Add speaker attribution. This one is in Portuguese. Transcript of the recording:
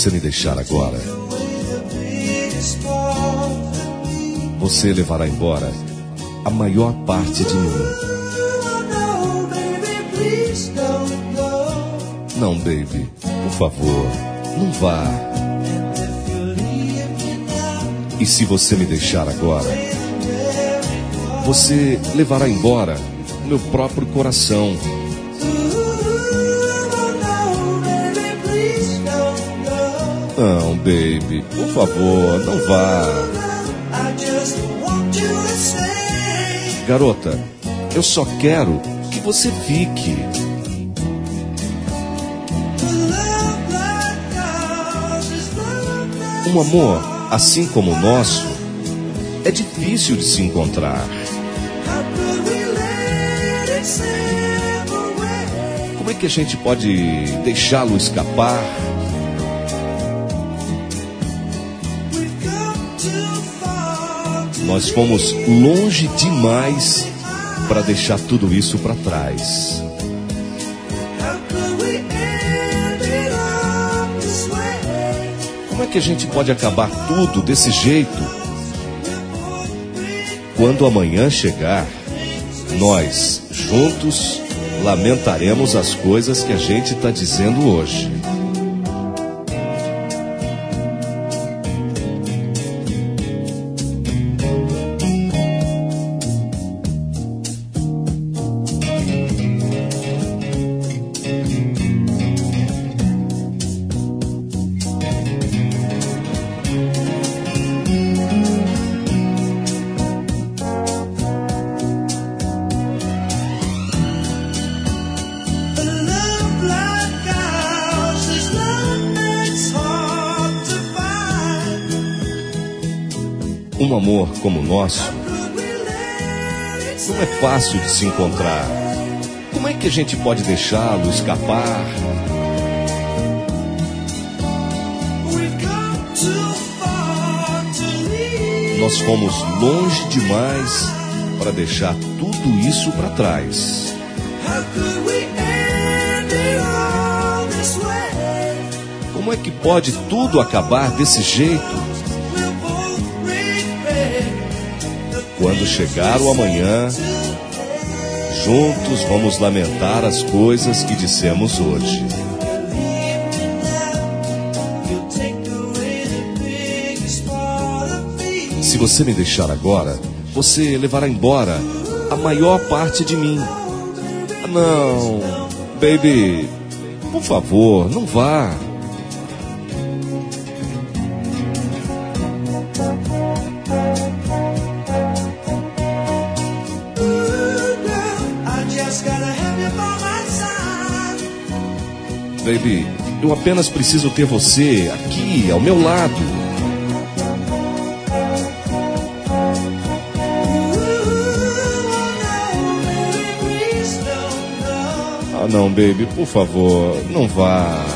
Speaker 1: você me deixar agora, você levará embora a maior parte de mim. Não, baby, por favor, não vá. E se você me deixar agora, você levará embora meu próprio coração. Não, baby, por favor, não vá. Garota, eu só quero que você fique. Um amor assim como o nosso é difícil de se encontrar. Como é que a gente pode deixá-lo escapar? Nós fomos longe demais para deixar tudo isso para trás. Como é que a gente pode acabar tudo desse jeito? Quando amanhã chegar, nós, juntos, lamentaremos as coisas que a gente está dizendo hoje. Um amor como o nosso não é fácil de se encontrar. Como é que a gente pode deixá-lo escapar? Nós fomos longe demais para deixar tudo isso para trás. Como é que pode tudo acabar desse jeito? Quando chegar o amanhã, juntos vamos lamentar as coisas que dissemos hoje. Se você me deixar agora, você levará embora a maior parte de mim. Não, baby, por favor, não vá. Baby, eu apenas preciso ter você aqui, ao meu lado. Ah, não, baby, por favor, não vá.